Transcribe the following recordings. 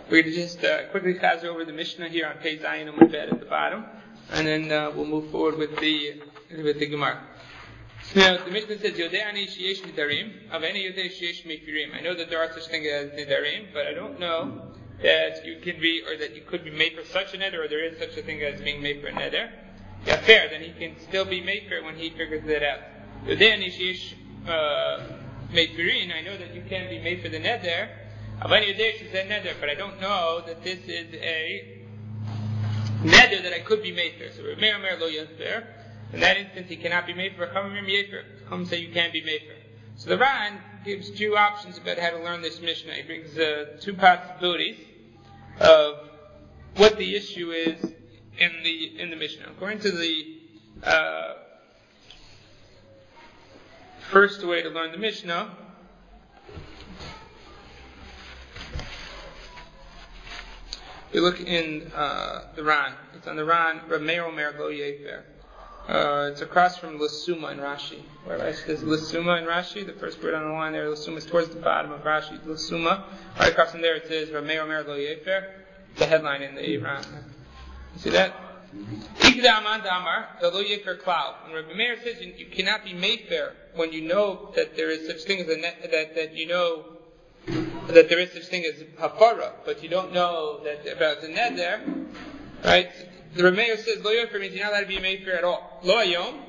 We're going to just quickly chazer over the Mishnah here on Pei Zayin and Mud Bet at the bottom, and then we'll move forward with the Gemara. Now, the Mishnah says, Yodei ani sheyesh nidarim, aveni yodei sheyesh mefirim. I know that there are such things as nidarim, but I don't know that you can be, or that you could be made for such a neder, or there is such a thing as being made for a neder. Yeah, fair, then he can still be made for it when he figures that out. Yodei ani sheyesh mefirim, I know that you can be made for the neder, aveni yodei sheyesh neder, but I don't know that this is a neder that I could be made for. So, Meir Meir lo yasber. In that instance, he cannot be made for. Come say you can be made for. So the Ran gives two options about how to learn this Mishnah. He brings two possibilities of what the issue is in the Mishnah. According to the first way to learn the Mishnah, we look in the Ran. It's on the Ran. Rameir Omer Lo Yefer. It's across from Lasuma in Rashi. Where Rashi says Lasuma in Rashi, the first word on the line there, Lasuma is towards the bottom of Rashi. Lasuma. Right across from there it says Rameir Omer Lo Yefer. The headline in the Ran. You see that? Ikda Aman Damar Lo Yefer Klal. And Rabbi Meir says you cannot be made fair when you know that there is such thing as that you know that there is such thing as hafara, but you don't know that about the neder, right? The Rameir says, Lo Yofer means you're not allowed to be made fair at all. Lo Hayom,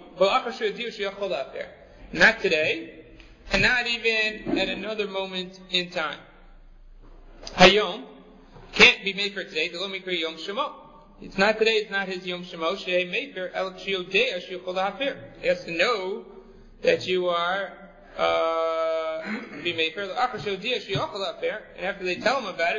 not today, and not even at another moment in time. Hayom can't be made fair today. It's not today, it's not his Yom Shemo. He has to know that you are be made fair. And after they tell him about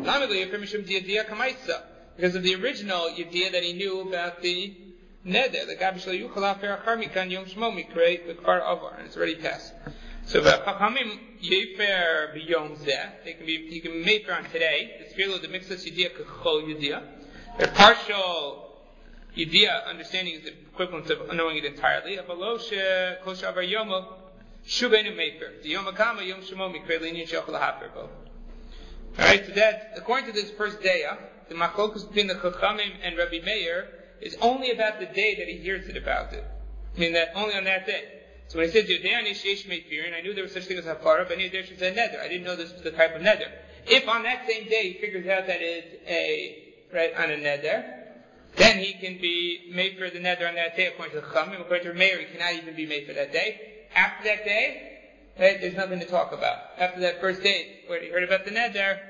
it, because of the original idea that he knew about the neder, the Gabishal Yuchal Afer Achar Yom Shmo Mikrei the Kfar Avar, and it's already passed. So Chachamim Yefer B'Yom Zeh, he can be made fair on today. The Sfirlo the Mixus Yediyah Kechol Yediyah. Their partial Yediyah understanding is the equivalent of knowing it entirely. Avalosh Kol Shavar Yomo Shubenu Mefer. The Yom Hakama Yom Shmo Mikrei Linyan Shechol Hafer Bo. All right, so that according to this first dayah, the machlokus between the Chachamim and Rabbi Meir is only about the day that he hears it about it. I mean, that only on that day. So when he says, Yodei ani sheyesh mefirin, I knew there was such thing as hafara, but I knew there was a neder. I didn't know this was the type of neder. If on that same day he figures out that it's on a neder, then he can be made for the neder on that day according to the Chachamim. According to Rabbi Meir, he cannot even be made for that day. After that day, right, there's nothing to talk about. After that first day where he heard about the neder,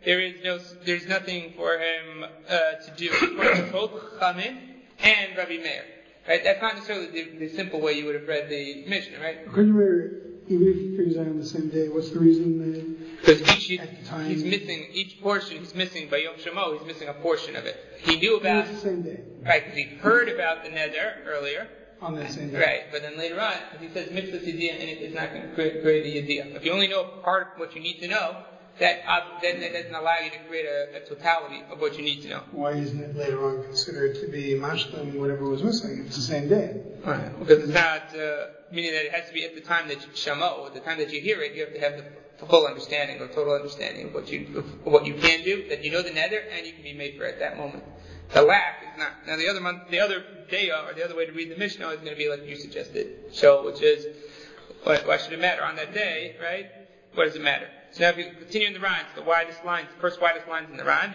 there's nothing for him to do. According to both Chachamim and Rabbi Meir, right? That's not necessarily the simple way you would have read the Mishnah, right? According to Meir, even if he figures out on the same day, what's the reason that? Because he's missing each portion. He's missing by Yom Shemo. He's missing a portion of it. He knew about the same day, right? Because he heard about the neder earlier. On that same day. Right, but then later on, he says mitzvah yediyah, and it's not going to create a yediyah. If you only know part of what you need to know, then that doesn't allow you to create a totality of what you need to know. Why isn't it later on considered to be mashlim, whatever was missing? It's the same day. Right, because it's not, meaning that it has to be at the time that you shamo, at the time that you hear it, you have to have the full understanding or total understanding of what you can do, that you know the neder, and you can be made for it at that moment. The lack is not. Now the other day, or the other way to read the Mishnah is going to be like you suggested, which is, why should it matter on that day, right? What does it matter? So now if you continue in the Ran, the first widest lines in the Ran,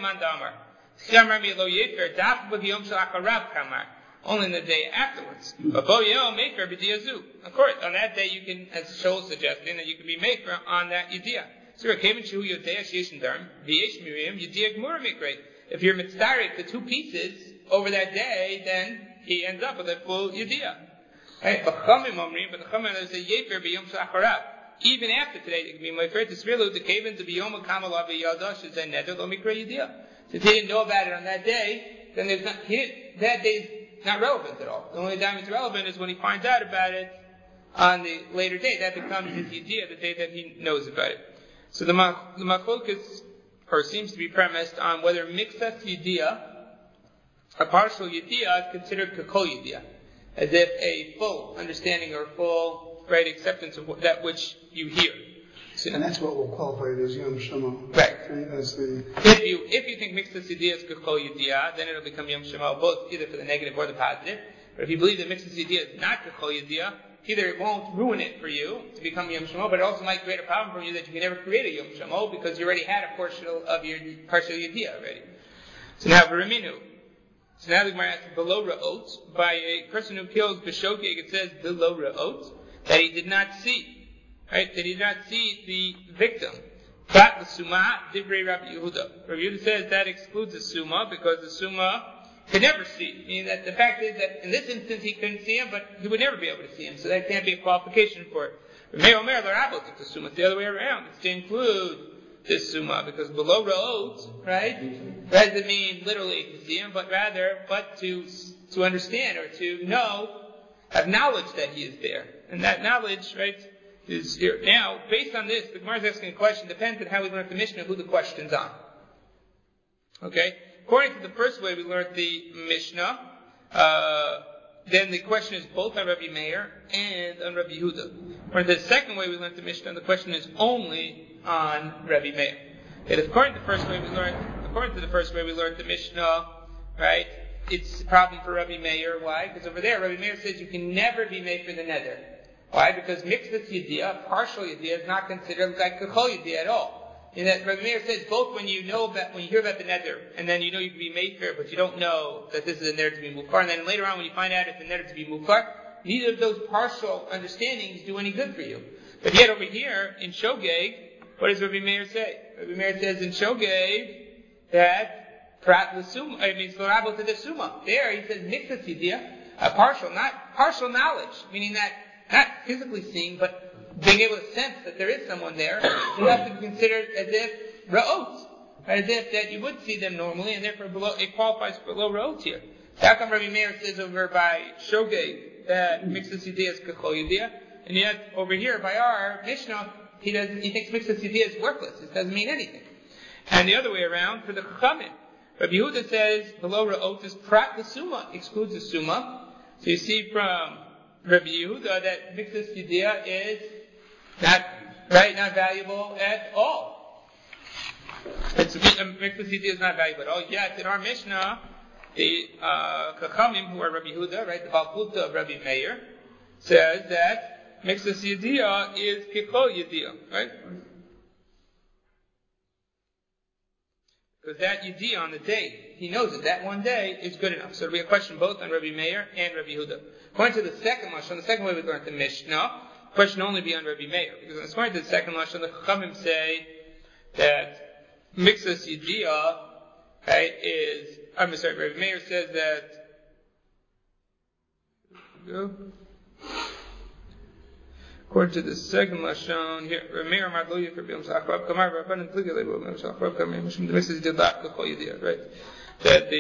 only in the day afterwards. Of course, on that day you can, as Shaul is suggesting, that you can be made for on that Yediyah. If you're mitzarek the two pieces over that day, then he ends up with a full Yediyah. Right? But the Chachamim say Yefer b'yom shacharav. Even after today, it can be mefer to svilu the kaven to b'yom kamala v'yada should say neder lo mikra Yediyah. Since he didn't know about it on that day, then that day is not relevant at all. The only time it's relevant is when he finds out about it on the later day. That becomes his Yediyah, the day that he knows about it. So the machlokas seems to be premised on whether mixas Yediyah, a partial Yediyah, is considered kakol Yediyah, as if a full understanding or full acceptance of that which you hear. And that's what will qualify it as Yom Shemo. Right. That's the... If you think Mixas Yediyah is Kechol Yediyah, then it'll become Yom Shemo, both either for the negative or the positive. But if you believe that Mixas Yediyah is not Kechol Yediyah, either it won't ruin it for you to become Yom Shemo, but it also might create a problem for you that you can never create a Yom Shemo because you already had a portion of your partial Yediyah already. So now, V'Raminu. So now the Gemara asks, below Ra'ot, by a person who kills B'Shogeg, it says below Ra'ot, that he did not see. Right? That he did not see the victim. But the Summa, Divrei Rabbi Yehuda. Rabbi Yehuda says that excludes the Summa because the Summa could never see. Meaning that the fact is that in this instance he couldn't see him, but he would never be able to see him. So that can't be a qualification for it. Rabbi Omer L'Rabot took the Summa. It's the other way around. It's to include this Summa because below Ra'ot, right, doesn't mean literally to see him, but rather, to understand or to know, have knowledge that he is there. And that knowledge, right, is here. Now, based on this, the Gemara is asking a question, depends on how we learn the Mishnah, who the question's on. Okay? According to the first way we learned the Mishnah, then the question is both on Rabbi Meir and on Rabbi Yehuda. According to the second way we learned the Mishnah, the question is only on Rabbi Meir. And according to the first way we learned the Mishnah, right, it's a problem for Rabbi Meir. Why? Because over there, Rabbi Meir says you can never be made for the nether. Why? Because Mixas Yediyah, partial Yediyah, is not considered like Kechol Yediyah at all. In that Rabbi Meir says both when you hear about the nether, and then you know you can be made for it, but you don't know that this is a nether to be mukar, and then later on when you find out it's a nether to be mukar, neither of those partial understandings do any good for you. But yet over here, in Shogeg, what does Rabbi Meir say? Rabbi Meir says in Shogeg that Prat l'Summa, it's l'Rabot to the Summa. There he says Mixas Yediyah, partial knowledge, meaning that not physically seeing, but being able to sense that there is someone there, you have to be considered as if Ra'ot, as if that you would see them normally, and therefore it qualifies for below Ra'ot here. How come Rabbi Meir says over by Shogeg that Mixas Yediyah is Kechol Yediyah, and yet over here by our Mishnah, he thinks Mixas Yediyah is worthless, it doesn't mean anything. And the other way around, for the Chachamim, Rabbi Yehuda says below Ra'ot is Prat the Summa, excludes the Summa. So you see from Rabbi Yehuda that Mixas Yediyah is not valuable at all. Mixas Yediyah is not valuable at all. Yet in our Mishnah, the Chachamim, who are Rabbi Yehuda, right, the Balchuta of Rabbi Meir, says that Mixas Yediyah is Kechol Yediyah, right? Because that Yediyah on the day, he knows it, that one day is good enough. So it'll be a question both on Rabbi Meir and Rabbi Yehuda. According to the second Lashon, the second way we learned the Mishnah, the question only be on Rabbi Meir. Because according to the second Lashon, the Chachamim say that Mixas Yediyah, right, Rabbi Meir says that, according to the second Lashon here, Rabbi Meir amar lo yifir b'yom shachrav kamar v'abanan pliga le'bo b'yom shachrav kamar mishum the Mixas Yediyah la'ach l'chol Yediyah, right? That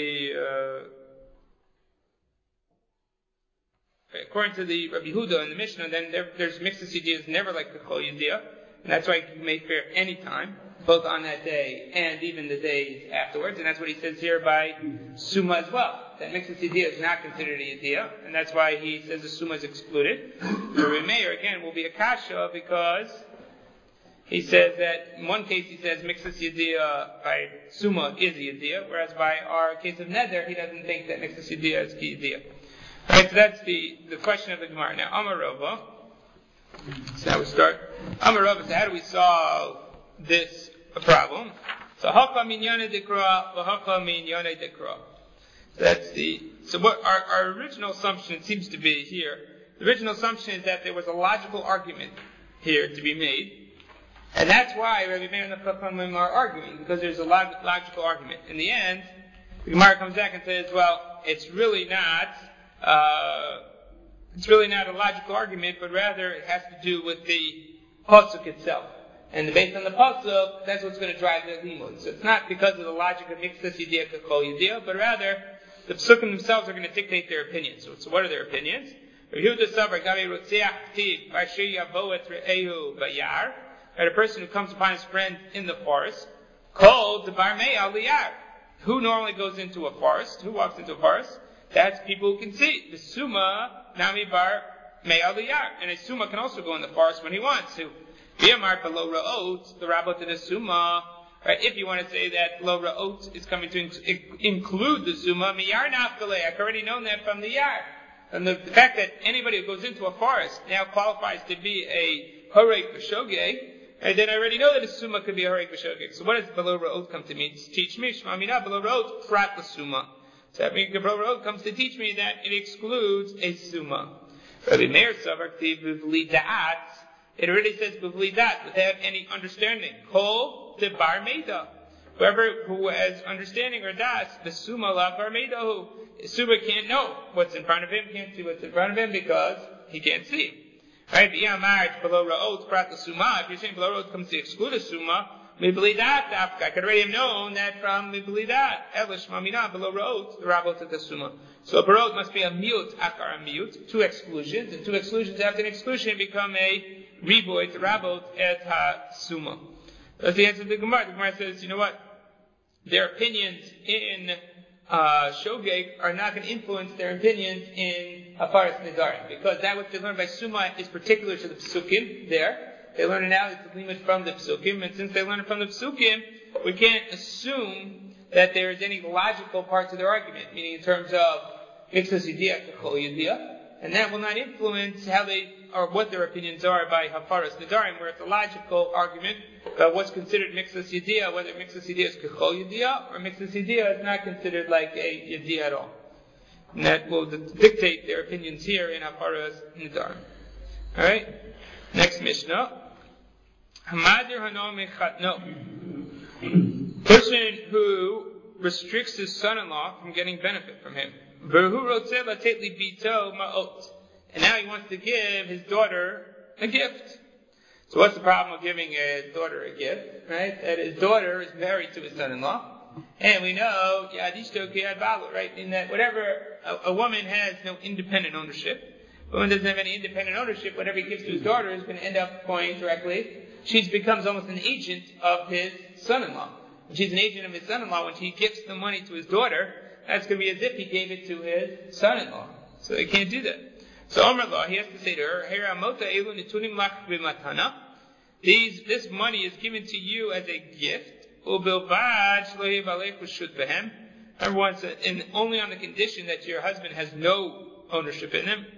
according to the Rabbi Yehuda in the Mishnah, then there's Mixas Yediyah is never like Kechol Yediyah, and that's why you can make fair any time, both on that day and even the days afterwards, and that's what he says here by Summa as well. That Mixas Yediyah is not considered a Yediyah, and that's why he says the Summa is excluded. Rabbi Meir, again, will be a Kasha because he says that, in one case he says Mixas Yediyah by Summa is a Yediyah, whereas by our case of Neder, he doesn't think that Mixas Yediyah is Yediyah. Right, so that's the question of the Gemara. Now, Amar Rava. So now we start. Amar Rava, so how do we solve this problem? So Haka Minyane Dekra, Haka Minyane Dekra. So what our original assumption seems to be here, the original assumption is that there was a logical argument here to be made. And that's why Rabbi Meir and the Chachamim are arguing, because there's a logical argument. In the end, the Gemara comes back and says, well, it's really not a logical argument, but rather it has to do with the pasuk itself. And based on the pasuk, that's what's going to drive the limud. So it's not because of the logic of Mixas Yediyah Kechol Yediyah, but rather the pasukim themselves are going to dictate their opinions. So what are their opinions? A person who comes upon his friend in the forest, called the Barmei Aliyar. Who normally goes into a forest? Who walks into a forest? That's people who can see. The Summa Nami Bar Mei Aliyar. And a Summa can also go in the forest when he wants to. V'yamar below ra'ot, the rabot to the summa. Right, if you want to say that lo ra'ot is coming to include the summa, miyar nafkalei. I've already known that from the yar. And the fact that anybody who goes into a forest now qualifies to be a horeg b'shogeg, and then I already know that a summa could be a horeg b'shogeg. So what does below ra'ot come to me? Teach me, shma mina below ra'ot prat the summa. So that means below ra'ot comes to teach me that it excludes a summa. Rabbi Meir savar k'tiv b'vli da'at. It already says b'vli da'at, without any understanding. Kol the bar meida. Whoever who has understanding or das, the summa la bar meidahu. The summa can't know what's in front of him, can't see what's in front of him because he can't see. Right? V'yamar below ra'ot prat the summa. If you're saying below ra'ot comes to exclude a summa, mibli da'at dafka. I could already have known that from mibli da'at. Elish mamina below ra'ot, the rabot of the summa. So ra'ot must be a mute, akar a mute, two exclusions, and two exclusions after an exclusion become a riboy, the rabot et ha summa. That's the answer to the Gemara. The Gemara says, you know what? Their opinions in Shogeg are not going to influence their opinions in Hafaras Nedarim, because that which they learn by Summa is particular to the Psukim there. They learn it now, it's a limit from the Psukim, and since they learn it from the Psukim, we can't assume that there is any logical part to their argument, meaning in terms of Mixas Yediyah Kachol Yediyah, and that will not influence how they or what their opinions are by Hafaras Nedarim, where it's a logical argument about what's considered Mixas Yediyah, whether Mixas Yediyah is Kechol Yediyah, or Mixas Yediyah is not considered like a Yediyah at all. And that will dictate their opinions here in Hafaras Nedarim. Alright? Next Mishnah. Hamadir Hano Mechatno. Person who restricts his son-in-law from getting benefit from him. V'hu rotzeh latet li bito ma'ot. And now he wants to give his daughter a gift. So what's the problem with giving a daughter a gift? Right? That his daughter is married to his son-in-law. And we know, right? In that whatever, a woman has no independent ownership. A woman doesn't have any independent ownership. Whatever he gives to his daughter is going to end up going directly. She becomes almost an agent of his son-in-law. When she's an agent of his son-in-law, when he gives the money to his daughter, that's going to be as if he gave it to his son-in-law. So he can't do that. So Omer Law, he has to say to her, this money is given to you as a gift. Number one, and only on the condition that your husband has no ownership in them.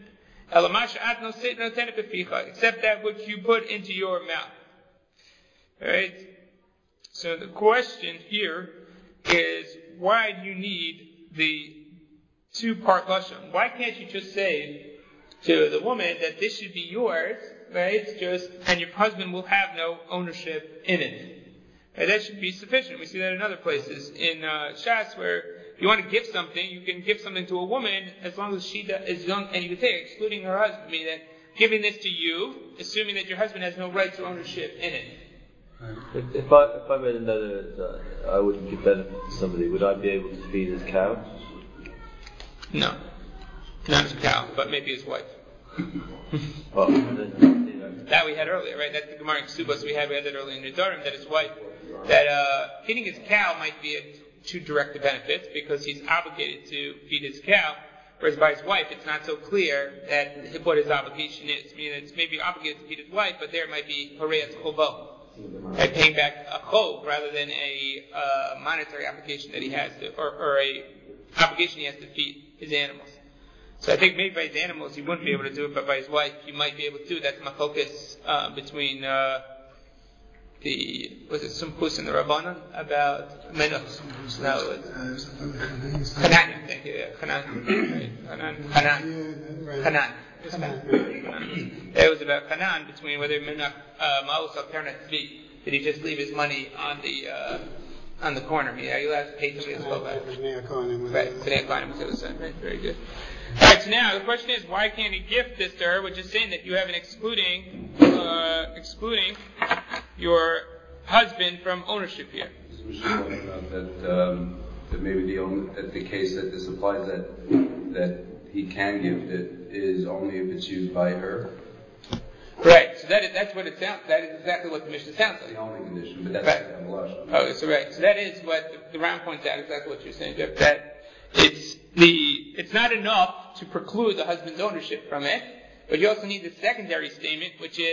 Except that which you put into your mouth. Alright? So the question here is, why do you need the two-part lashon? Why can't you just say to the woman that this should be yours, right? And your husband will have no ownership in it. Right? That should be sufficient. We see that in other places in Shas, where if you want to give something, you can give something to a woman as long as she is young, and you can say, excluding her husband, meaning that giving this to you, assuming that your husband has no rights or ownership in it. If I made another, I wouldn't give benefit to somebody, would I be able to feed his cow? No. Not his cow, but maybe his wife. That we had earlier, right? That's the Gemara in Ksubos we had that earlier in Nedarim, that his wife, that feeding his cow might be too direct a benefit because he's obligated to feed his cow, whereas by his wife it's not so clear that what his obligation is. Meaning it's maybe obligated to feed his wife, but there might be Horeas Chobo, right? Paying back a chov rather than a monetary obligation that he has to, or a obligation he has to feed his animals. So I think maybe by his animals he wouldn't be able to do it, but by his wife he might be able to do it. That's machlokas between was it Sumchus and the Rabbanan about Menuch? No, it's Hanan. Thank you. Hanan. It was about Hanan between whether Menuch Ma'us al Pernat Tzvi. Did he just leave his money on the corner? Are you allowed to pay somebody as well back? Right. B'nei Kohanim was the other side. Right. Very good. Alright, so now the question is, why can't he gift this to her, which is saying that you have an excluding your husband from ownership here? We should talk about that maybe the case that this applies that he can gift it is only if it's used by her. Right, so that's what it sounds. That is exactly what the Mishnah sounds like. The only condition, but that's right. The lashon. Oh, so right. So that is what the Ram points out. Exactly what you're saying, Jeff. That it's not enough to preclude the husband's ownership from it, but you also need the secondary statement, which is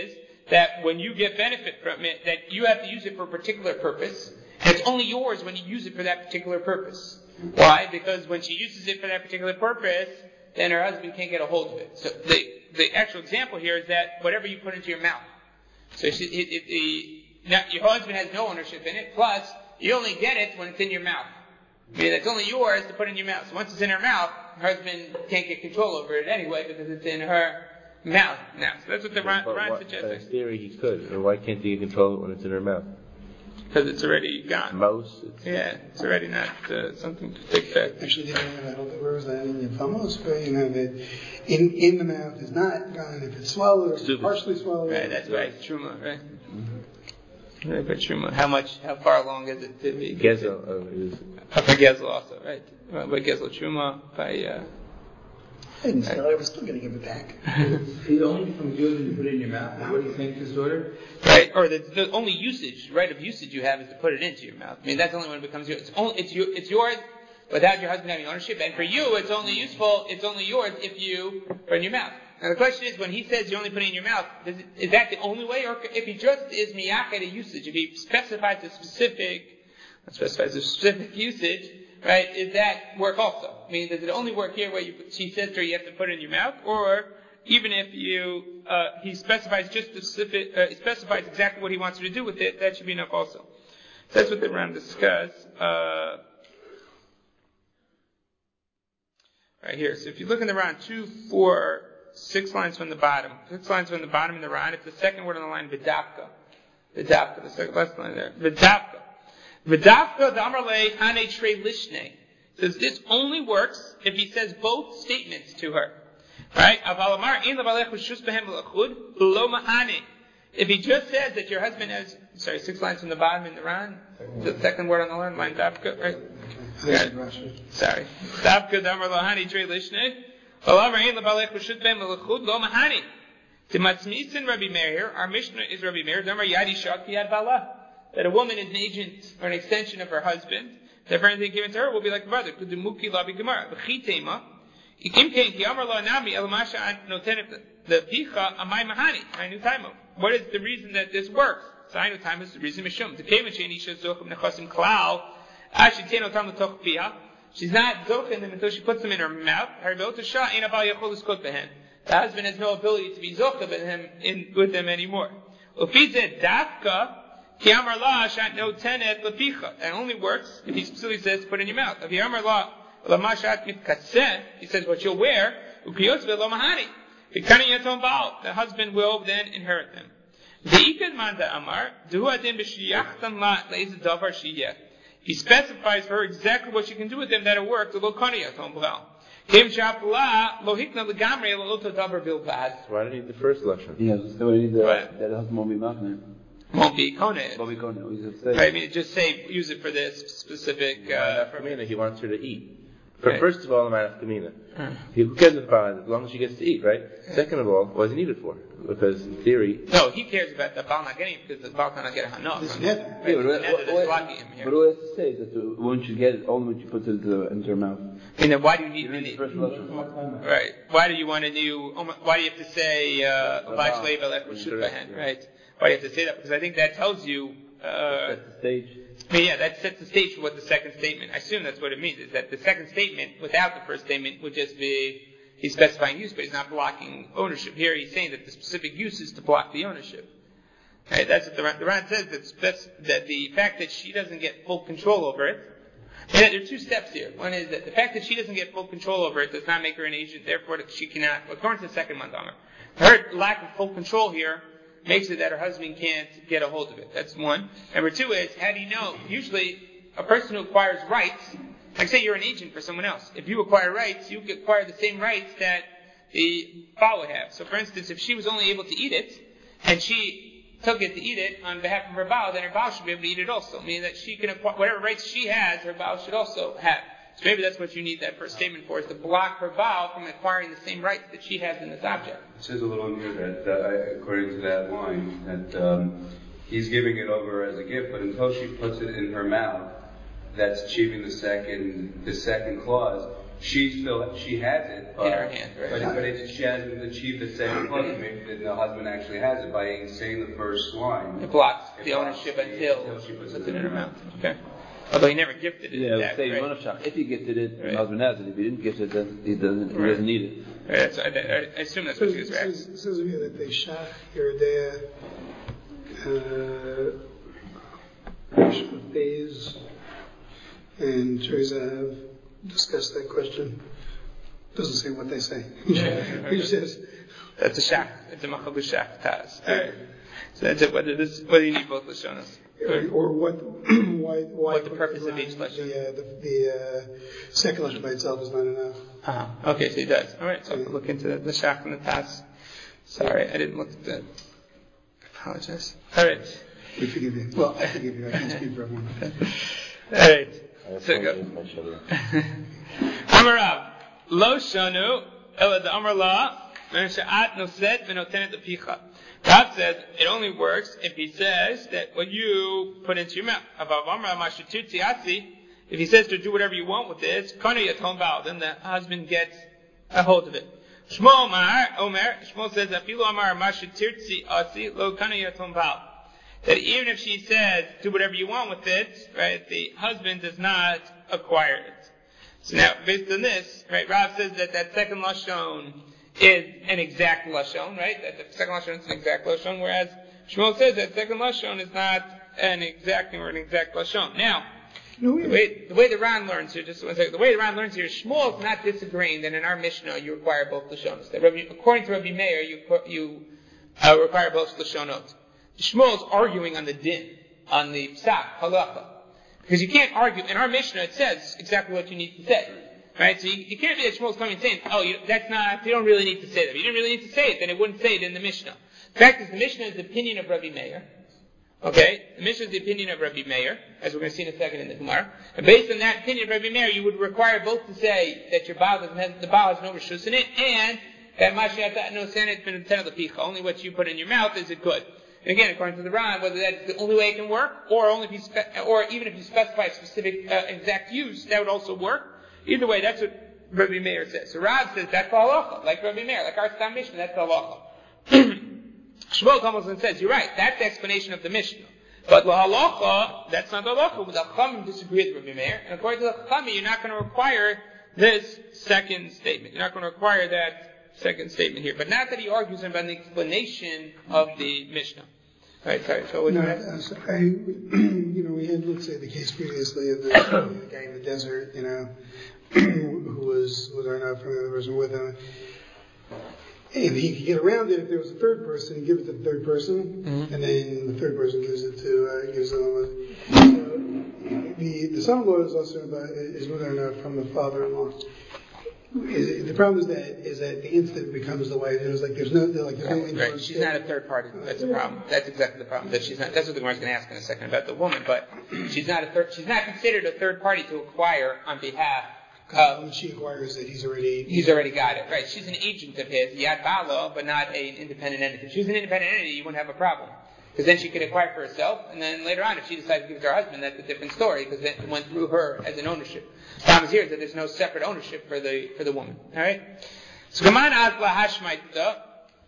that when you get benefit from it, that you have to use it for a particular purpose, and it's only yours when you use it for that particular purpose. Why? Because when she uses it for that particular purpose, then her husband can't get a hold of it. So the actual example here is that whatever you put into your mouth. So now your husband has no ownership in it, plus you only get it when it's in your mouth. I mean, it's only yours to put in your mouth. So once it's in her mouth, her husband can't get control over it anyway because it's in her mouth now. So that's what the Ran suggests. In theory, he could. Or why can't he control it when it's in her mouth? Because it's already gone. It's already not something to take effect. Actually, where was that in Yevamos? But that in the mouth is not gone if it's swallowed or partially swallowed. Right, that's right. Truma, right? Mm-hmm. Right, but Truma. How far along is it to be? Gezel. By Gezel also, right? By Gezel Truma, by... I was still going to give it back. It only becomes yours when you put it in your mouth. What do you think, his daughter? Right, or the only right of usage you have is to put it into your mouth. I mean, that's only when it becomes yours. It's yours without your husband having ownership, and for you, it's only yours if you put it in your mouth. Now the question is, when he says you only put it in your mouth, is that the only way, or if he just is miyaked a usage, if he specifies a specific usage, right, is that work also? I mean, does it only work here where she says to her you have to put it in your mouth, or even if he specifies specifies exactly what he wants her to do with it, that should be enough also. So that's what the Ran discuss. Right here. So if you look in the Ran, 2, 4, 6 lines from the bottom. 6 lines from the bottom in the Ran, it's the second word on the line, Vidavka. Vidavka, the second last line there. Vidavka. Vidavka damarle hane trei lishne. Says this only works if he says both statements to her. Right? If he just says that your husband has, 6 lines from the bottom in the Ran, the second word on the line, Davka, right? Sorry. Davka damar lohani trei lishne. Timatzmisin Rabbi Meir, our Mishnah is Rabbi Meir, damar yadi shakti ad bala. That a woman is an agent or an extension of her husband. Therefore, anything given to her will be like the brother. What is the reason that this works? Is the reason she's not zoching them until she puts them in her mouth. The husband has no ability to be zochah with them anymore. That only works if he specifically says put in your mouth. He says what you'll wear, the husband will then inherit them. He specifies for her exactly what she can do with them that it works. Why do you need the first lesson? Yeah, so we need that husband won't be machne. Won't be koneh. Right, I mean, just say use it for this specific. He wants her to eat. First of all, I'm at Kamina. Who cares about it as long as she gets to eat, right? Second of all, what does he need it for? Because in theory, no, he cares about the Baal not getting it because the Baal cannot get a hanok. But what it has to say is that once you get it, only when you put it into her mouth. And then why do you need right? Why do you want a new? Why do you have to say right? Why do you have to say that? Because I think that tells you. That's the stage. Yeah, that sets the stage for what the second statement. I assume that's what it means. Is that the second statement without the first statement would just be he's specifying use, but he's not blocking ownership. Here he's saying that the specific use is to block the ownership. Right? That's what the Ran says. That the fact that she doesn't get full control over it. And there are 2 steps here. One is that the fact that she doesn't get full control over it does not make her an agent. Therefore, that she cannot. According to the second mandamar, her lack of full control here makes it that her husband can't get a hold of it. That's one. Number 2 is, how do you know? Usually, a person who acquires rights, like say you're an agent for someone else. If you acquire rights, you acquire the same rights that the Baal would have. So for instance, if she was only able to eat it, and she took it to eat it on behalf of her Baal, then her Baal should be able to eat it also. Meaning that she can acquire, whatever rights she has, her Baal should also have. So maybe that's what you need that first statement for, is to block her Baal from acquiring the same rights that she has in this object. It says a little in here that, according to that line, that he's giving it over as a gift, but until she puts it in her mouth, that's achieving the second clause. she has it in her hand, right? But she hasn't achieved the second plus. Maybe the husband actually has it by saying the first line. It blocks the ownership until she puts it in her mouth. Okay. Although he never gifted it. Yeah, if he gifted it, the husband has it. If he didn't gift it, then he doesn't need it. Right. So I assume that's what she was right. It says here that they shach Yeridea Shmapez and Teresa have discussed that question. Doesn't say what they say. He says that's a shach. It's a machabus shach taz. Alright. So that's it. Whether you need both lashonos. Or why what the purpose of each lashon. The second lashon by itself is not enough. Okay, so he does. All right, so I'll look into the shach and the tas. Sorry, I didn't look at that. I apologize. All right. We forgive you. Well, I forgive you. I can't speak for everyone. All right. So go. Amarav lo shanu ela the amar la she'at noset v'notenet lepicha. God says it only works if he says that what you put into your mouth. If he says to do whatever you want with this, then the husband gets a hold of it. Shmuel says that even if she says do whatever you want with it, right, the husband does not acquire it. So now, based on this, right, Rav says that second lashon is an exact lashon, right? That the second lashon is an exact lashon, whereas Shmuel says that second lashon is not an exact or an exact lashon. Now, the way the Ran learns here, just one second, the way the Ran learns here, Shmuel is not disagreeing that in our Mishnah you require both lashonos. That according to Rabbi Meir, you require both lashonot. Shmuel is arguing on the din, on the psak, halacha. Because you can't argue, in our Mishnah it says exactly what you need to say. Right? So you can't be that Shmuel's coming and saying, you don't really need to say that. If you didn't really need to say it, then it wouldn't say it in the Mishnah. The fact is, the Mishnah is the opinion of Rabbi Meir. Okay? The Mishnah is the opinion of Rabbi Meir, as we're going to see in a second in the Gemara. And based on that opinion of Rabbi Meir, you would require both to say that the Baal has no reshus in it, and that Mashiach no senet ben tenel lepicha. Only what you put in your mouth is it good. And again, according to the Ran, whether that's the only way it can work, or even if you specify a specific exact use, that would also work. Either way, that's what Rabbi Meir says. So Rav says that's halacha, like Rabbi Meir, like our Stam Mishnah, that's halacha. Shmuel comes and says, you're right, that's the explanation of the Mishnah. But la halacha, that's not halacha. The Chachamim disagree with Rabbi Meir, and according to the Chachamim, you're not going to require this second statement. You're not going to require that second statement here. But not that he argues about the explanation of the Mishnah. Right, sorry. So what we had, let's say, the case previously of the guy in the desert, who was not from the other person with him. And he could get around it if there was a third person and give it to the third person, and then the third person gives it to the son-in-law. So the son-in-law is also is whether or not from the father-in-law. The problem is that the instant becomes the way it is. There's no influence. Right. She's not a third party. That's the problem. That's exactly the problem. That she's not. That's what the Gemara is going to ask in a second about the woman. But she's not considered a third party to acquire on behalf. When she acquires it, he's already got it. Right. She's an agent of his, yad balo, but not an independent entity. If she was an independent entity, you wouldn't have a problem. Because then she could acquire for herself, and then later on, if she decides to give it to her husband, that's a different story, because it went through her as an ownership. The problem is here is that there's no separate ownership for the woman. Alright? So, Gaman Azla Hashmaita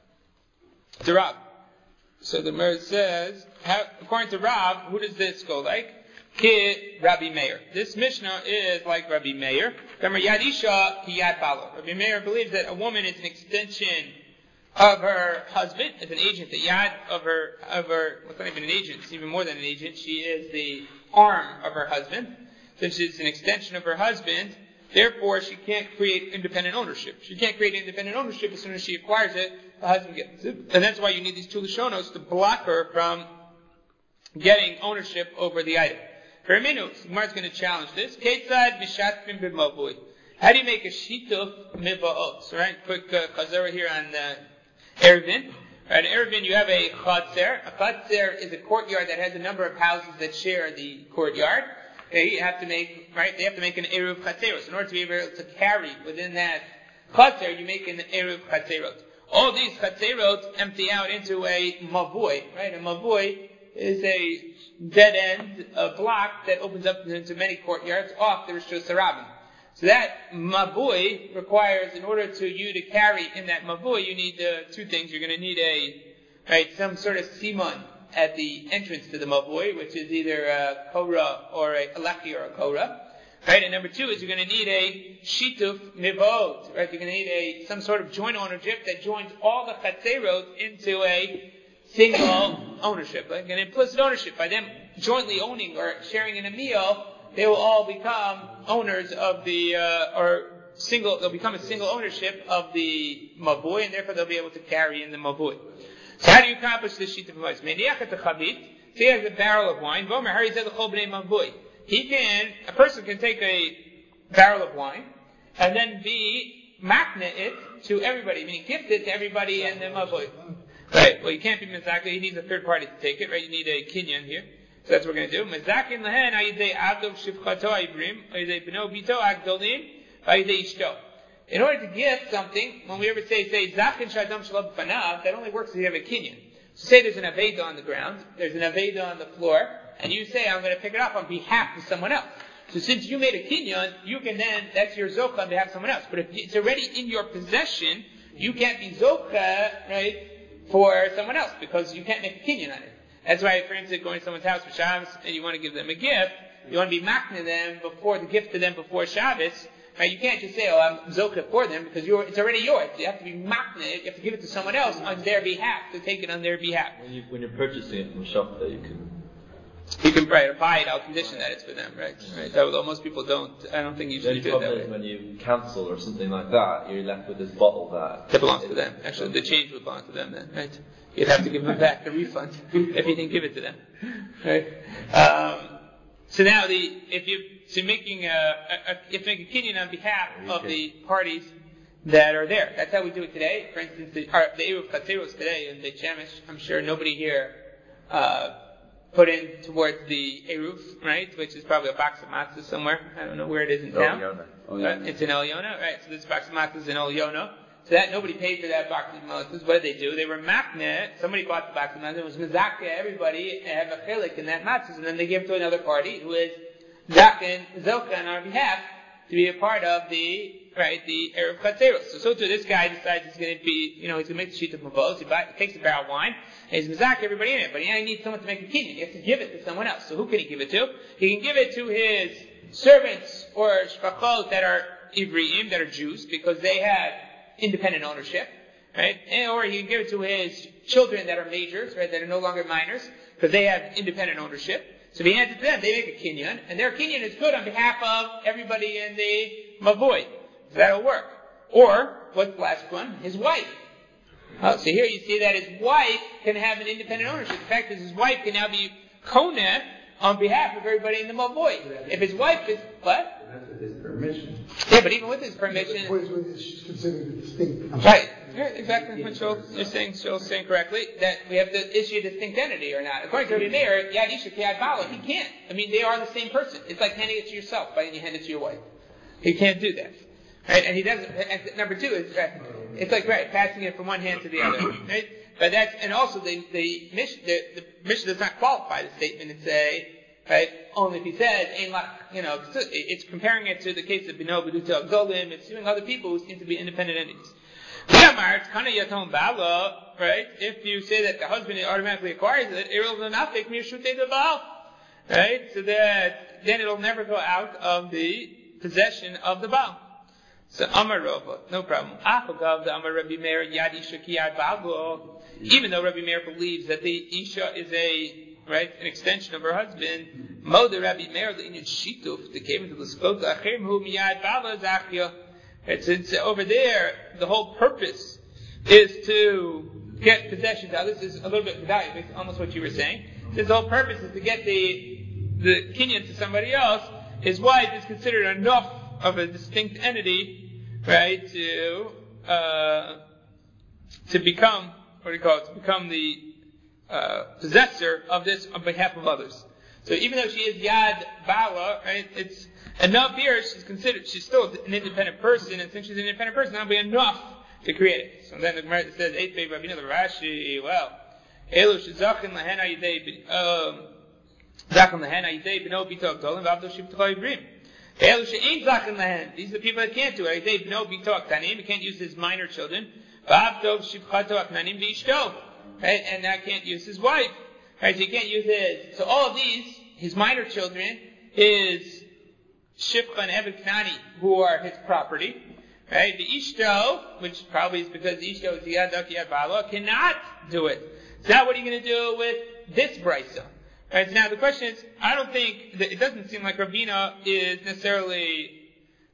to Rav. So the Gemara says, according to Rav, who does this go like? Ki Rabbi Meir. This Mishnah is like Rabbi Meir. Yad Isha ki Yad Bala. Rabbi Meir believes that a woman is an extension of her husband, as an agent, the yad of her, it's not even an agent, it's even more than an agent, she is the arm of her husband. Since she's an extension of her husband, therefore she can't create independent ownership. She can't create independent ownership as soon as she acquires it, the husband gets it. And that's why you need these two Lashonos to block her from getting ownership over the item. For a minute, Gemara's going to challenge this. Ketzad mishatfim b'mavui. How do you make a shituf miva'ot? Right? Quick chazara here on Eruvin. Right, in Eruvin you have a chatzer. A chatzer is a courtyard that has a number of houses that share the courtyard. They have to make an eruv chatzeros. In order to be able to carry within that chatzer, you make an eruv chatzerot. All these chatzerot empty out into a mavui. Right, a mavui is a dead end, a block that opens up into many courtyards off the Rishus HaRabim. So that mavui requires, in order to you to carry in that mavui, you need two things. You're going to need some sort of siman at the entrance to the mavui, which is either a korah or a lechi or a korah. Right, and number two is you're going to need a shituf mivot. Right, you're going to need some sort of joint ownership that joins all the chatzerot into a single ownership, like an implicit ownership. By them jointly owning or sharing in a meal, they will all become owners of they'll become a single ownership of the mavui, and therefore they'll be able to carry in the mavui. So how do you accomplish this shituf mivot? So he has a barrel of wine. A person can take a barrel of wine and then be makna it to everybody, meaning gift it to everybody and the mavui. Right, well you can't be mezaka, he needs a third party to take it, right? You need a kinyan here. So that's what we're going to do. Mezakin lehen ayidei avdov shivchato ibrim, ayidei beno bito agdolim, ayidei ishto. In order to gift something, when we ever say zakin shadam shalom b'fanav, that only works if you have a kinyan. So say there's an aveda on the ground, there's an aveda on the floor, and you say, I'm going to pick it up on behalf of someone else. So since you made a kinyan, you can then, that's your zoka on behalf of someone else. But if it's already in your possession, you can't be zoka, right, for someone else, because you can't make a kinyan on it. That's why, for instance, going to someone's house for Shabbos, and you want to give them a gift, you want to be makna them before the gift to them before Shabbos, right? You can't just say, I'm zoka for them, because it's already yours. You have to be makna it, you have to give it to someone else on their behalf, to take it on their behalf. When you're purchasing it from a shop there, you can buy it, I'll condition that it's for them, right? Although most people don't, I don't think you should do it that way. When you cancel or something like that, you're left with this bottle that belongs to them. Actually, the change would belong to them then, right? You'd have to give them back the refund if you didn't give it to them, right? So now if you make a kinyan on behalf of the parties that are there. That's how we do it today. For instance, the Eruv Chatzeros today in Beit Shemesh, I'm sure nobody here put in towards the Eruv, right? Which is probably a box of matzah somewhere. I don't know where it is in town. It's in El Yona, right? So this box of matzah is in El Yona. So that nobody paid for that box of matzahs. What did they do? They were makna. Somebody bought the box of matzahs. It was mezaka everybody and have a chelik in that matzahs, and then they gave it to another party who is zakin zoka on our behalf to be a part of the Eruv Chatzeros. So too, this guy decides he's going to be, he's going to make the sheet of mavos. He takes a barrel of wine, and he's mezaka everybody in it. But he needs someone to make a kinyan. He has to give it to someone else. So who can he give it to? He can give it to his servants or shpachot that are Ivriim, that are Jews, because they had independent ownership, right? Or he can give it to his children that are majors, right? That are no longer minors, because they have independent ownership. So if he hands it to them, they make a kinyan, and their kinyan is good on behalf of everybody in the mavoi. So that'll work. Or, what's the last one? His wife. So here you see that his wife can have an independent ownership. The fact is his wife can now be koneh on behalf of everybody in the mavoi. If his wife is, what? That's with his permission. Yeah, but even with his permission... It's considered distinct. Right. Exactly what Joel's saying correctly, that we have to issue a distinct entity or not. According to Rabbi Meir, Yad Isha K'Yad Bala, he can't. I mean, they are the same person. It's like handing it to yourself, but then you hand it to your wife. He can't do that. Right? And he doesn't, and number two is, it's like, passing it from one hand to the other. Right? But that's, and also the Mishnah does not qualify the statement and say, right, only if he says, it's comparing it to the case of Bino, Beduta, Golim, it's doing other people who seem to be independent entities. Right? If you say that the husband automatically acquires it, right? So that then it'll never go out of the possession of the Baal. So Amar Rova, no problem. Even though Rabbi Meir believes that the Isha is an extension of her husband, Rabbi Meir the came into the spoke It's over there, the whole purpose is to get possession. Now this is a little bit medayik, almost what you were saying. Since the whole purpose is to get the kinyan to somebody else, his wife is considered enough of a distinct entity, right, to become, to become the possessor of this on behalf of others. So even though she is Yad Bala, right, it's enough here, she's still an independent person, and since she's an independent person, that'll be enough to create it. So then the Gemara says, Rashi, well, Elu shezachin lahen ayidei beno bito gdolim v'avdo shivtcha ibrim. These are the people that can't do it. They know bitok tanim. He can't use his minor children. Right? And I can't use his wife. Right? So he can't use his. So all of these, his minor children, his shifcha and eved knani, who are his property. Right? The ishto, which probably is because the ishto is yad yad bala, cannot do it. So now what are you going to do with this brisa? Right, so now the question is, I don't think that it doesn't seem like Ravina is necessarily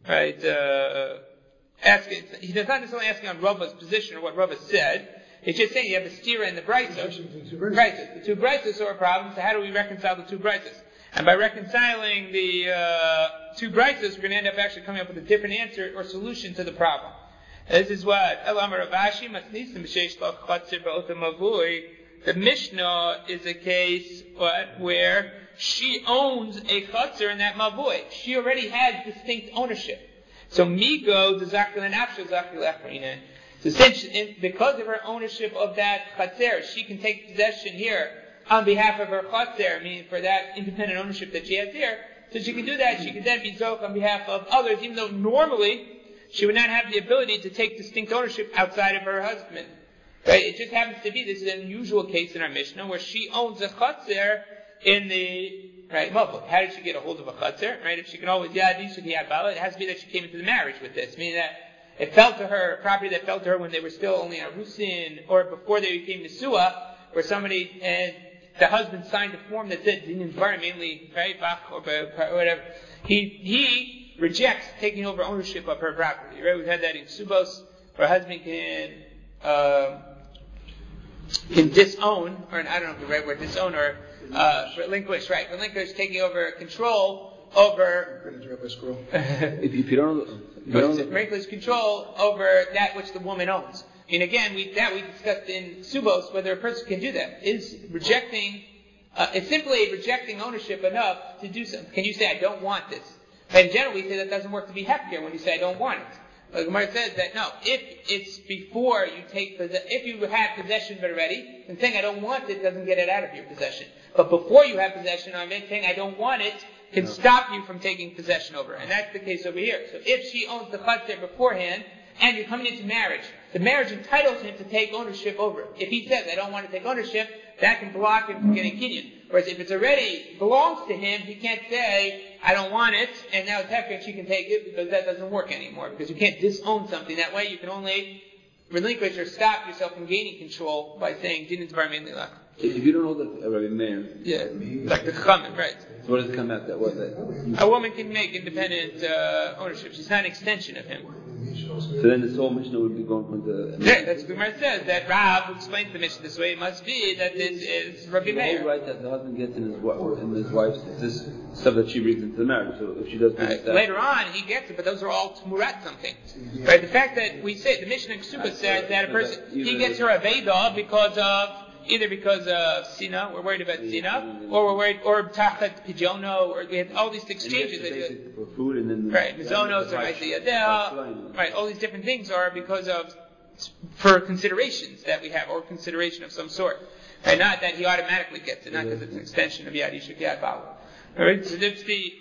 asking. He's not necessarily asking on Rava's position or what Rava said. He's just saying you have a stira in the brisa. The two brises are a problem. So how do we reconcile the two brises? And by reconciling the two brises, we're going to end up actually coming up with a different answer or solution to the problem. This is what Elamar Ravashi Matnisim B'Sheish Lach Chatzir Ba'otam Mavui. The Mishnah is a case where she owns a chutzner in that mavui. She already has distinct ownership. So migo the zakil and afshel zakil echrina. So since because of her ownership of that chutzner, she can take possession here on behalf of her chutzner, meaning for that independent ownership that she has here. So she can do that. She can then be zok on behalf of others, even though normally she would not have the ability to take distinct ownership outside of her husband. Right? It just happens to be, this is an unusual case in our Mishnah, where she owns a chutzner in the, right, mavui. How did she get a hold of a chutzner? Right? If she can always, it has to be that she came into the marriage with this, meaning that it fell to her, a property that fell to her when they were still only a rusin, or before they became Nesua, where somebody, and the husband signed a form that said, mainly, right, Bach, or whatever. He rejects taking over ownership of her property, right? We've had that in Subos, where a husband can disown, or I don't know if the right word, disown or relinquish, right? Relinquish taking over control over. If you don't relinquish control over that which the woman owns. And again, we discussed in Subos whether a person can do that. Is rejecting, it's simply rejecting ownership enough to do something. Can you say I don't want this? And generally, we say that doesn't work to be hefker when you say I don't want it. The Gemara says that no, if it's before you take if you have possession of it already, then saying I don't want it doesn't get it out of your possession. But before you have possession of it, saying I don't want it can stop you from taking possession over it. And that's the case over here. So if she owns the chutzner beforehand, and you're coming into marriage, the marriage entitles him to take ownership over it. If he says I don't want to take ownership, that can block him from getting kinyan. Whereas if it's already belongs to him, he can't say, I don't want it, and now it's hefker and she can take it, because that doesn't work anymore. Because you can't disown something. That way you can only relinquish or stop yourself from gaining control by saying, Dinah Dvar mainly lach. If you don't hold the Rabbi Meir. Yeah, like the Chachamim, right. So what does it come out that? What's that? A woman can make independent ownership. She's not an extension of him. So then this whole Mishnah would be going from the... Yeah, that's what the Gemara says, that Rav, who explains the Mishnah this way, it must be that this is Rabbi Meir. The whole right that the husband gets in his wife's, is this stuff that she brings into the marriage. So if she does that... Later on, he gets it, but those are all tmurat something. Right? The fact that we say, the Mishnah in Ksuba says that a person, he gets her aveda either because of Sina, we're worried about Sina, or we're worried, or Tachat Pijono, or we have all these exchanges that do. For food and then... Right, Mizonos, or Isaiah, right, all these different things are because of, for considerations that we have, or consideration of some sort. Right, not that he automatically gets it, not because it's an extension of Yad Yishuk Yad Bala. Alright, so that is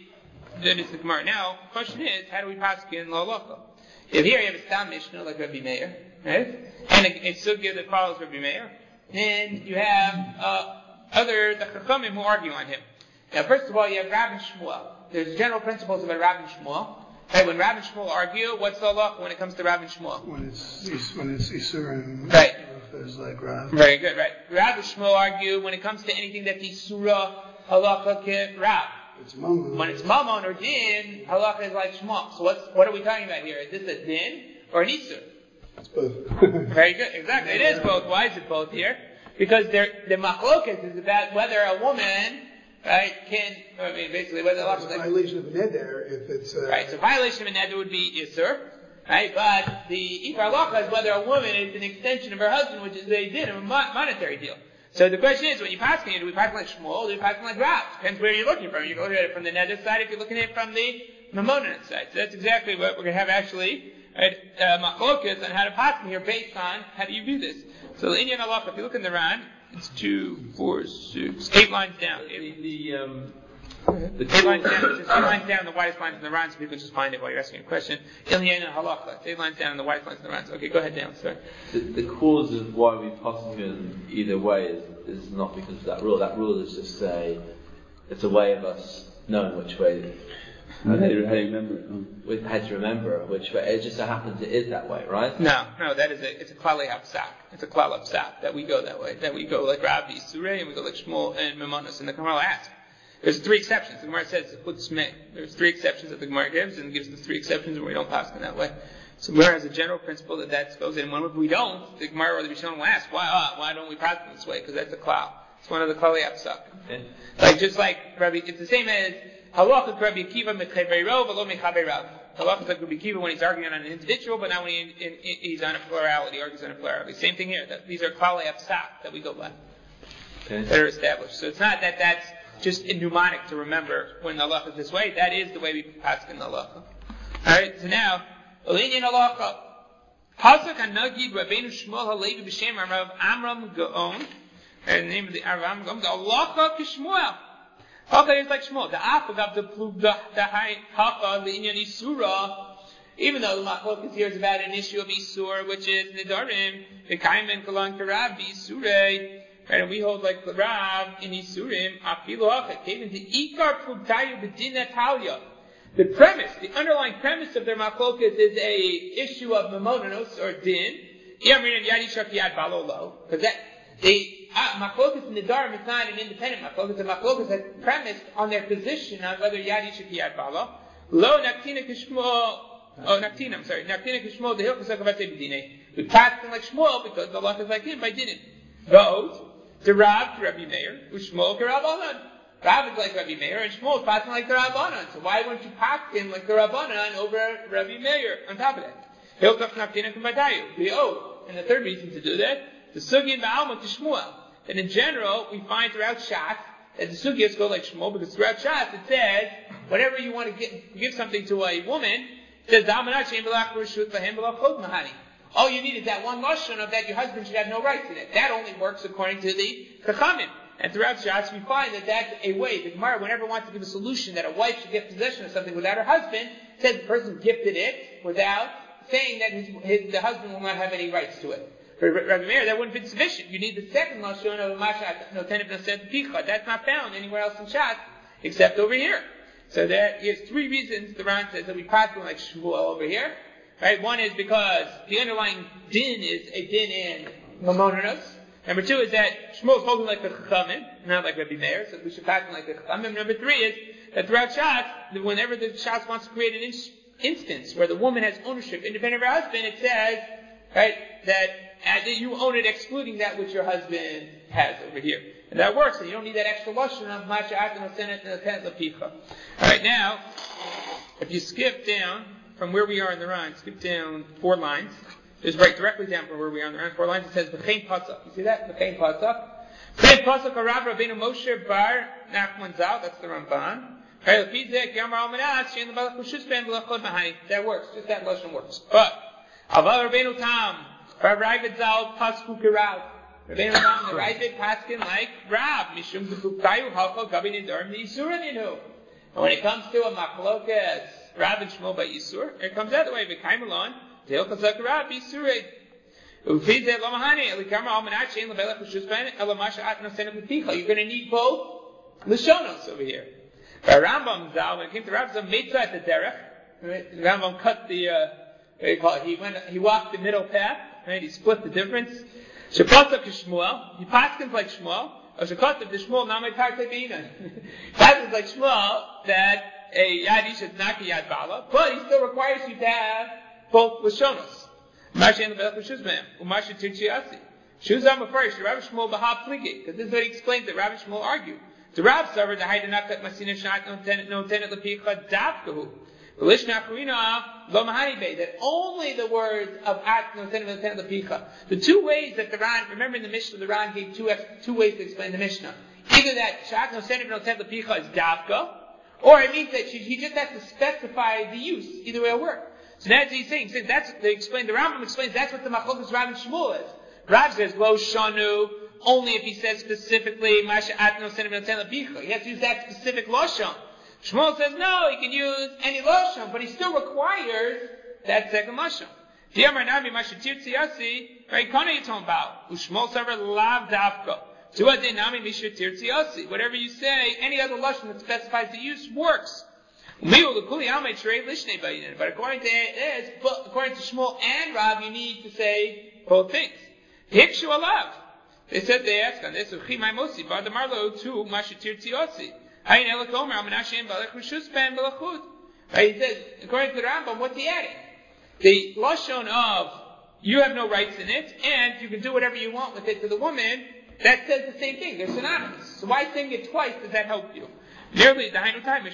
the Gemara. Now, the question is, how do we pass in La Locha? If here you have a Stam Mishnah, like Rabbi Meir, right, and a Sugya that follows Rabbi Meir, and you have the Chachamim who argue on him. Now, first of all, you have Rav and Shmuel. There's general principles about Rav and Shmuel. Right, when Rav and Shmuel argue, what's the halacha when it comes to Rav and Shmuel? When it's Isur and right. There's like Rav. Very good, right. Rav and Shmuel argue when it comes to anything that's Isura, halacha ke Rav. When it's Mamon or Din, halacha is like Shmuel. So what are we talking about here? Is this a Din or an Isur? It's both. Very good, exactly. It is both. Why is it both here? Because the machlokas is about whether a woman, right, basically whether it's a violation of a neder if it's... Right, so violation of a neder would be Isur, right, but the Ikar halacha is whether a woman is an extension of her husband, which is they did a monetary deal. So the question is, when you pass it, do we pass like Shmuel, or do we pass like Rav? Depends where you're looking from. You can look at it from the neder side, if you're looking at it from the Mamonah side. So that's exactly what we're going to have actually, right, machlokas on how to pass here based on how do you view this. So the Inyan halacha, if you look in the Ran, it's 2, 4, 6, 8 lines down. The 8 lines down, just 8 lines down, the widest lines in the Ran, so people just find it while you're asking a question. Ilyan and Halacha. 8 lines down, the widest lines in the Ran. Okay, go ahead down, sorry. The cause of why we pass in either way is not because of that rule. That rule is just it's a way of us knowing which way. How do you remember it? We had to remember which way. It just so happens it is that way, right? No, it's a klali hapsak. It's a klal hapsak that we go that way. That we go like Rabbi Surei and we go like Shmuel and Maimonides. And the Gemara asks, there's 3 exceptions. The Gemara says it's a chutz mei. There's 3 exceptions that the Gemara gives and gives the 3 exceptions and we don't pass in that way. So the Gemara has a general principle that goes in. When we don't, the Gemara or the Rishon will ask, why don't we pass in this way? Because that's a klal. It's one of the klali hapsak. Okay. Just like Rabbi, it's the same as Halacha Rabbi Akiva mechaveiro v'lo mechaveirav. Halacha is like Rabbi Akiva when he's arguing on an individual, but not when he's on a plurality, argues on a plurality. Same thing here. These are klali hapsak that we go by. Okay. That are established. So it's not that that's just a mnemonic to remember when the halacha is this way. That is the way we pass in the halacha. Alright, so now, Olinian halacha. Pasuk HaNagid Rabbeinu Shmuel HaLevi B'Shem Rav Amram Gaon. And the name of the Amram Gaon, the halacha k'Shmuel. Halacha is like Shmuel. The Afagav, the Plug, the High Hacha, the Inyan Isura. Even though the Machlokes here is about an issue of Isur, which is Nidarim, the Kaimen Kalan Karab, Isurei. And we hold like the Rav in Isurim, Afilu Hacha, came into Ikar Plugtayu B'Din Natalia. The premise, the underlying premise of their Machlokes is a issue of Mamonos or Din. Because that, Machlokes in the Nidarim is not an independent Machlokes. The Machlokes is premised on their position on whether Yad Yishak Yad Balo. Lo Naktina Kishmo, Naktina Kishmo, the Hilchos HaKavase B'Dinei. We passed him like Shmuel because the law is like him by Dinin. Vote. The Rav to Rabbi Meir, Shmuel to Rabbanan. Rav is like Rabbi Meir, and Shmuel is passing like the Rabbanan. So why wouldn't you pass him like the Rabbanan over Rabbi Meir on top of that? Hilchos Naktina Kavadayu. And the third reason to do that, the Sugi Ba'alma to Shmuel. And in general, we find throughout Shas that the Sugyas go like Shmuel, because throughout Shas it says, whenever you want to give something to a woman, it says, all you need is that one lashon of that your husband should have no rights in it. That only works according to the Chachamim. And throughout Shas we find that that's a way. The Gemara, whenever it wants to give a solution that a wife should get possession of something without her husband, says the person gifted it without saying that the husband will not have any rights to it. For Rabbi Meir, that wouldn't be sufficient. You need the second lashon of Mashat Notenet Nased Picha. That's not found anywhere else in Shas except over here. So that he has 3 reasons. The Ran says that we pass them like Shmuel over here. Right? One is because the underlying din is a din in Mamonos. Number 2 is that Shmuel is holding like the Chachamim, not like Rabbi Meir, so we should pass him like the Chachamim. Number 3 is that throughout Shas, whenever the Shas wants to create an instance where the woman has ownership independent of her husband, it says, right, that you own it excluding that which your husband has over here. And that works, and you don't need that extra lashon of Masha'at and Osenet and Otenet Lapicha. Alright, now, if you skip down from where we are in the Ran, skip down 4 lines, just right directly down from where we are in the Ran, 4 lines, it says, V'chein Patzak. You see that? V'chein Patzak. V'chein Patzak Harav Rabbeinu Moshe Bar Nachman Zal, that's the Ramban. That works, just that lashon works. But, Aval Rabbeinu Tam, Ravid Zal Pasku Kirav. Rabbeinu Tam, the Ravid Paskin like Rav, Mishum Zepuktayu Halcha Gabi Nidarim Yisurin Yinu. And when it comes to a Machlokes, Rav and Shmuel by Yisur, it comes out the way, V'kaim alon, Tehilchos HaKarav Yisurei. Ufizeh Lomahani, Elikama Almanach, Shein Lebelech V'Shusben, Elamasha Atna Senet L'Picha. You're going to need both Lishonos over here. Rambam Zal, when it came to Rav Zal, Meitzah at the Derech. Rambam cut the, what do you call it? He walked the middle path, right? He split the difference. Shepatzak Shmuel, he paskins like Shmuel. Shekatzak the Shmuel, Namei Partei B'Inan. Paskins like Shmuel, that a Yad Ish is not a Yad Bala, but he still requires you to have both Lashonos. Mashi and the Belch Shuzman, Umashi Tirchiasi. Shuzam first, Rabbi Shmuel Bahab Pligi, because this is what he explains that Rabbi Shmuel argued. The Rav suffered the Haidanakat Masina Shat no tenet Lapicha Davkahu. That only the words of At no tenet Lapicha. The 2 ways that the Ran, remember in the Mishnah, the Ran gave two ways to explain the Mishnah. Either that Shat no tenet Lapicha is Davka, or it means that he just has to specify the use. Either way it'll work. So that's what he's saying. The Rambam explains that's what the Machlokes Rav and Shmuel is. Rav says, Lo Shanu, only if he says specifically, Masha Atno Senim Noten Labicha. He has to use that specific Lashon. Shmuel says, no, he can use any Lashon, but he still requires that second Lashon. Diamar Nabi Masha Tirtzi Yasi, right, Kana Yitom Bao. Ushmuel Savar Lav Davko. Whatever you say, any other lashon that specifies the use works. But according to Shmuel and Rav, you need to say both things. Hikshu alav. They said they asked on this. He says, according to the Rambam, what's he adding? The lashon of you have no rights in it, and you can do whatever you want with it to the woman. That says the same thing. They're synonymous. So why saying it twice? Does that help you? Nearly the Hainu time.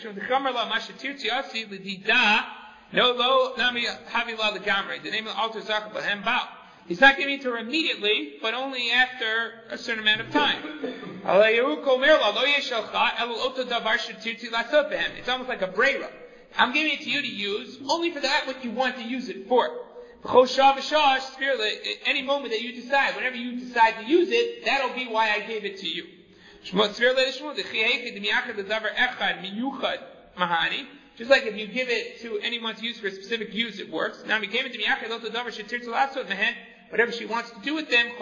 No lo nami havila the gamre. The name of the altar zakah b'hem bao. He's not giving it to her immediately, but only after a certain amount of time. It's almost like a breira. I'm giving it to you to use only for that what you want to use it for. Any moment that you decide, whenever you decide to use it, that'll be why I gave it to you. Just like if you give it to anyone to use for a specific use, it works. Now, whatever she wants to do with them,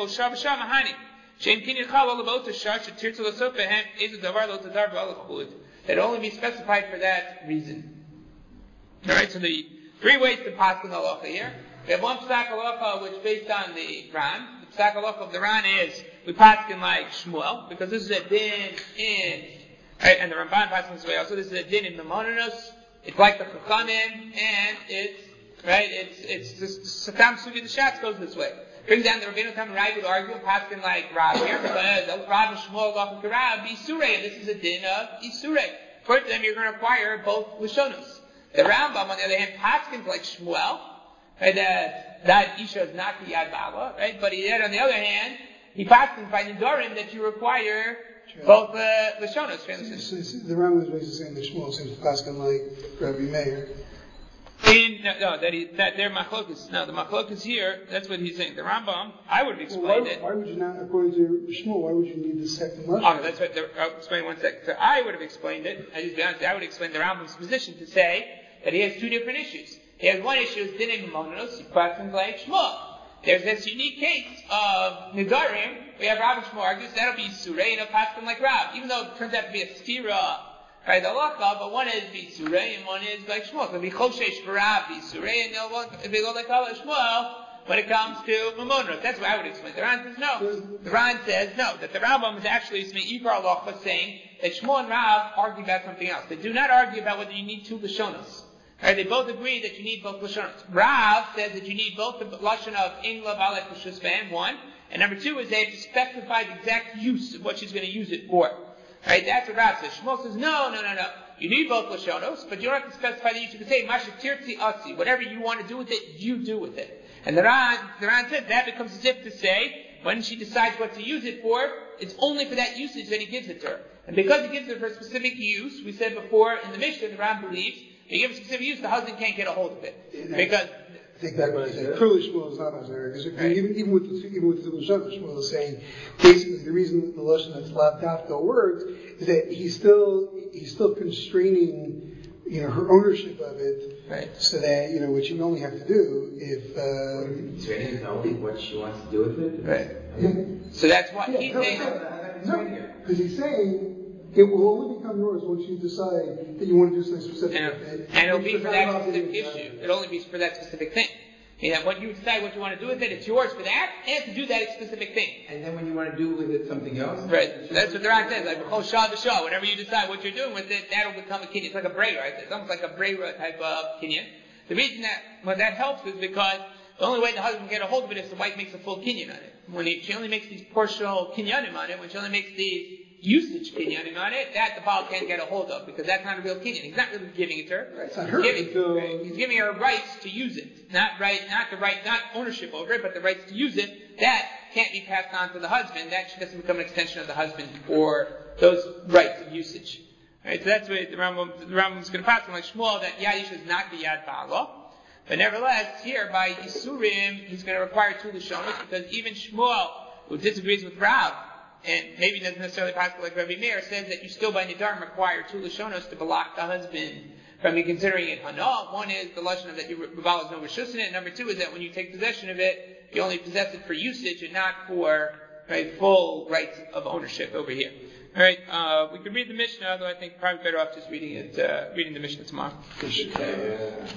it'll only be specified for that reason. Alright, so the three ways to pass in halacha here. We have one psak halacha which is based on the Ran. The psak halacha of the Ran is we paskin like Shmuel because this is a din in, right, and the Ramban paskin this way also. This is a din in Maimonides. It's like the Chachamim, and it's just Satam Sugi the Shatz goes this way. Bring down the Rabbeinu Tam and Rai would argue and paskin like Rav here because Rav and Shmuel go from Rav Isurei. This is a din of Isurei. According to them, you're going to require both Lashonos. The Rambam, on the other hand, paskins like Shmuel, right, that Isha is not the Yad Bala, right, but he did, on the other hand, he paskins by Nidorim that you require both Lashonos. The Rambam is basically saying that Shmuel seems to paskin like Rabbi Meir. Their machlokas. No, the machlokas here, that's what he's saying. The Rambam, I would have explained it. Why would you not, according to Shmuel, why would you need the second lashon? Oh, that's what, I'll explain one second. So I would have explained it, I would explain the Rambam's position to say that he has two different issues. He has one issue is Dinei Maimonides, he passes like Shmuel. There's this unique case of Nidarim, we have Rav and Shmuel argues, that'll be Surei and a paskin like Rav, even though it turns out to be a stira, right, the halacha, but one is Surei and one is like Shmuel. So it'll be Choshesh for Rav, Surei, and it'll be like Shmuel when it comes to Maimonides. That's what I would explain. The Ran says no. The Ran says no, that the Rambam is actually Ikar halacha saying that Shmuel and Rav argue about something else. They do not argue about whether you need two Lashonos. Right, they both agree that you need both Lashonos. Rav says that you need both the Lashon of In Lav Alech L'Shus B'Hem, one, and number two is they have to specify the exact use of what she's going to use it for. Right, that's what Rav says. Shmuel says, no. You need both Lashonos, but you don't have to specify the use. You can say, Masha Tirtzi Asi. Whatever you want to do with it, you do with it. And the Ran says that becomes as if to say, when she decides what to use it for, it's only for that usage that he gives it to her. And because he gives it for a specific use, we said before in the Mishnah, the Ran believes, if you give a specific use, the husband can't get a hold of it. Because I think that what he said. Clearly, Shmuel is not Nazir, because even with the Lashon, Shmuel is saying basically the reason that the Lashon that's Lav Dafka works is that he's still constraining, her ownership of it, right. So that what you only have to do if training only what she wants to do with it, right? So that's why he's saying because he's saying. It will only become yours once you decide that you want to do something specific. And it'll be for that specific issue. It'll only be for that specific thing. And when you decide what you want to do with it, it's yours for that, and to do that specific thing. And then when you want to do with it something else? Right. That's what the Ran says. Like, whenever you decide what you're doing with it, that'll become a kinyan. It's like a breira, right? It's almost like a breira type of kinyan. The reason that helps is because the only way the husband can get a hold of it is the wife makes a full kinyan on it. When she only makes these partial kinyanim on it, when she only makes these usage kinyanim on it, that the Baal can't get a hold of, because that's not a real kinyan. He's not really giving it to her. Right, it's not her. He's giving her rights to use it. Not ownership over it, but the rights to use it. That can't be passed on to the husband. That doesn't become an extension of the husband or those rights of usage. Right, so that's why the Rambam's going to pass on like Shmuel, that Yad Isha is not the Yad Ba'ala. But nevertheless, here by Yisurim, he's going to require two Lashonos, because even Shmuel, who disagrees with Rav, and maybe doesn't necessarily possible like Rabbi Meir says that you still by Nidarim require two Lashonos to block the husband from considering it Hana. One is the Lashon of that your Baal has no Rishus in it. Number two is that when you take possession of it, you only possess it for usage and not for full rights of ownership over here. Alright, we could read the Mishnah, although I think probably better off just reading the Mishnah tomorrow.